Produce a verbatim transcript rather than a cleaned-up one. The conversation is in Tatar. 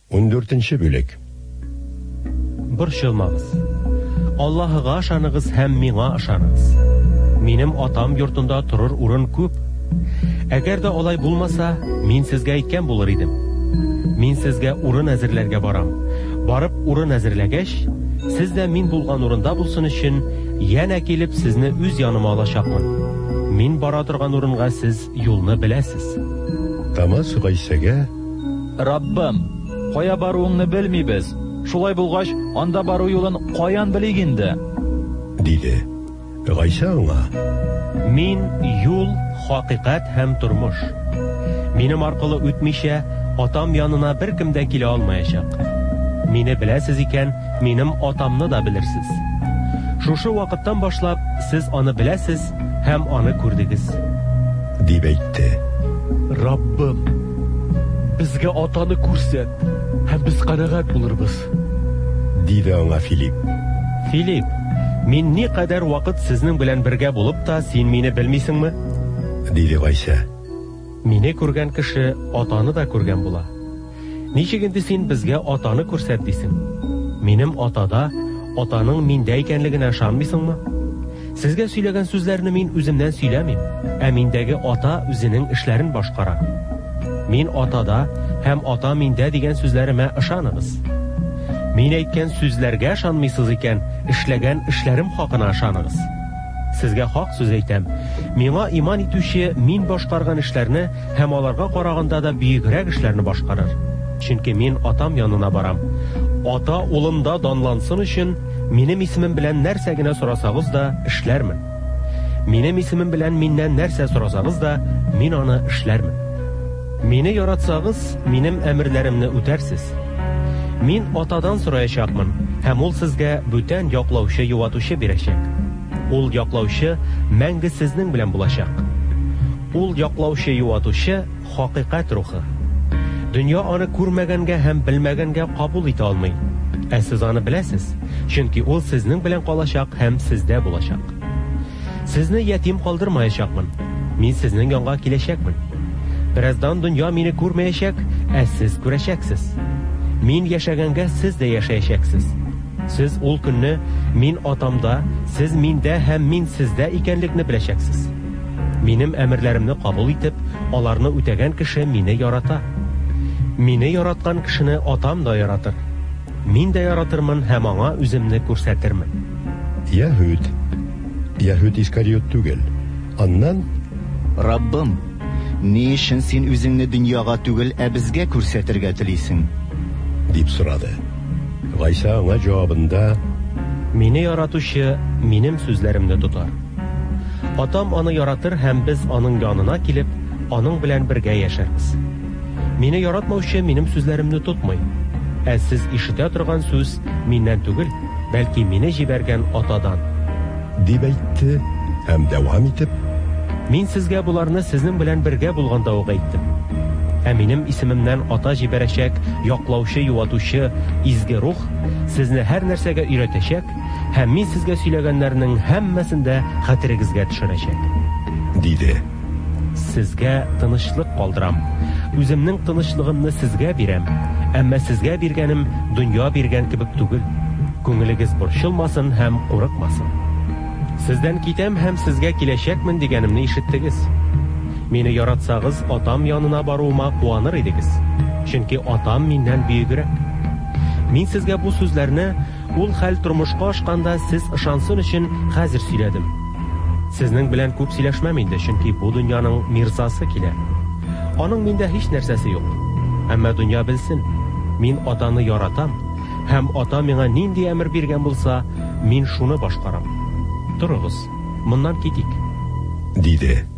он дүртенче бүлек. Борчылмагыз. Аллаһыга ышаныгыз һәм миңа ышаныгыз. Минем атам йортында турыр урын күп. Әгәр дә алай булмаса, мин сезгә әйткән булыр идем. Мин сезгә урын әзерләргә барам. Барып урын әзерләгәч, сез дә мин булган урында булсын өчен, янә килеп сезне үз яныма алачакмын. Мин бара торган урынга сез юлны беләсез. Томас Гайсәгә: Раббым, кая баруыңны белмибез. Шулай булгач, анда бару юлын каян белик инде? Диде. Гайса аңа: Мин юл, хакыйкать һәм тормыш. Минем аркылы үтмичә, атам янына беркем дә килә алмаячак. Мине беләсез икән, минем атамны да белерсез. Шушы вакыттан башлап сез аны беләсез һәм аны күрдегез. Дип әйтте. Раббым, безгә атаны күрсәт, һәм без канәгать булырбыз. Диде аңа Филипп. Филипп, мин ни кадәр вакыт сезнең белән бергә булып та, син мине белмисеңме? Диде Гайса. Мине күргән кеше атаны да күргән була. Ничек инде син безгә атаны күрсәт дисең? Минем атада, атаның миндә икәнлегенә ышанмыйсыңмы? Сезгә сөйләгән сүзләрне мин үземнән сөйләмим, ә миндәге ата үзенең эшләрен башкара. Мин атада һәм ата миндә дигән сүзләремә ышаныгыз. Мин әйткән сүзләргә ышанмыйсыз икән, эшләгән эшләрем хакына ышаныгыз. Сезгә хак сүз әйтәм. Миңа иман итүче мин башкарган эшләрне һәм аларга караганда да бигрәк эшләрне башкарыр. Чөнки мин атам янына барам. Ата улымда данлансын өчен, минем исемем белән нәрсә генә сорасагыз да эшләрмен. Минем исемем белән миннән нәрсә сорасагыз да, мин аны эшләрмен. Мине яратсагыз, минем әмерләремне үтәрсез. Мин атадан сораячакмын, һәм ул сезгә бүтән яклаучы юатучы бирәчәк. Ул яклаучы мәңге сезнең белән булачак. Ул яклаучы юатучы хакыйкать рухы. Дөнья аны күрмәгәнгә һәм белмәгәнгә кабул итә алмый. Ә сез аны беләсез, чөнки ул сезнең белән калачак һәм сездә булачак. Сезне ятим калдырмаячакмын. Мин сезнең янга киләчәкмен. Бераздан дөнья мине күрмәячәк, ә сез күрәчәксез. Мин яшәгәнгә сез дә яшәячәксез. Сез ул көнне мин атамда, сез миндә һәм мин сездә икәнлекне беләчәксез. Минем әмерләремне кабул итеп, аларны үтәгән кеше мине ярата. Мине яраткан кешене атам да яратыр. Мин дә яратырмын һәм аңа үземне күрсәтермен. Яһүд. Яһүд Искариот түгел. Аннан: Раббым, ни өчен син үзеңне дөньяга түгел, ә безгә күрсәтергә телисең? Дип сорады. Гайса аңа җавабында: Мине яратучы минем сүзләремне тотар. Атам аны яратыр һәм без аның янына килеп, аның белән бергә яшәрбез. Мине яратмаучы минем сүзләремне тотмый. Ә сез ишетә торган сүз миннән түгел, бәлки мине җибәргән атадан. Дип әйтте һәм дәвам итеп: Мин сезгә буларны сезнең белән бергә булганда ук әйттем. Ә минем исемемнән ата җибәрәчәк, яклаучы, юатучы, изге рух сезне һәр нәрсәгә өйрәтәчәк, һәм мин сезгә сөйләгәннәрнең һәммәсен дә хәтерегезгә төшерәчәк. Диде. Сезгә тынычлык калдырам. Үземнең тынычлыгымны сезгә бирәм. Әмма сезгә биргәнем дөнья биргән кебек түгел. Күңелегез борчылмасын һәм курыкмасын. Сездән китәм һәм сезгә киләчәкмен дигәнемне ишеттегез. Мине яратсагыз, атам янына баруыма куаныр идегез. Чөнки атам миннән бигрәк. Мин сезгә бу сүзләрне ул хәл тормышка ашканда сез ышансын өчен хәзер сөйләдем. Сезнең белән күп сөйләшмәм инде, чөнки бу дөньяның мирзасы килә. Аның миндә һич нәрсәсе юк. Әмма дөнья белсен, мин атаны яратам, һәм ата миңа нинди әмер биргән булса, мин шуны башкарам. Торыгыз, моннан китик. Диде.